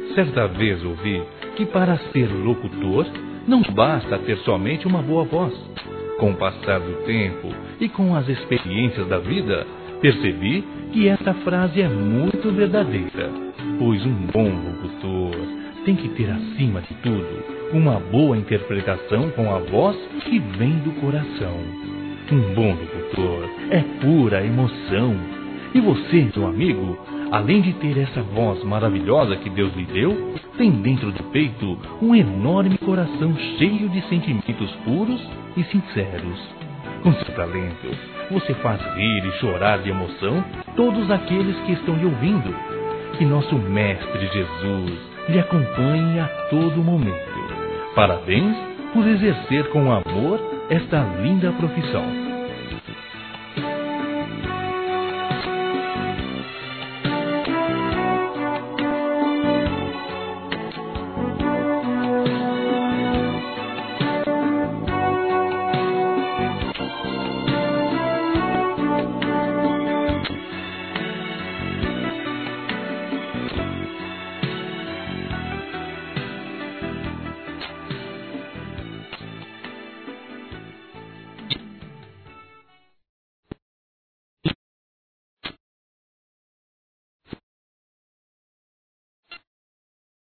Certa vez ouvi que para ser locutor não basta ter somente uma boa voz. Com o passar do tempo e com as experiências da vida, percebi que esta frase é muito verdadeira, pois um bom locutor tem que ter, acima de tudo, uma boa interpretação com a voz que vem do coração. Um bom locutor é pura emoção. E você, meu amigo, além de ter essa voz maravilhosa que Deus lhe deu, tem dentro do peito um enorme coração cheio de sentimentos puros e sinceros. Com seu talento, você faz rir e chorar de emoção todos aqueles que estão lhe ouvindo. Que nosso Mestre Jesus lhe acompanhe a todo momento. Parabéns por exercer com amor esta linda profissão.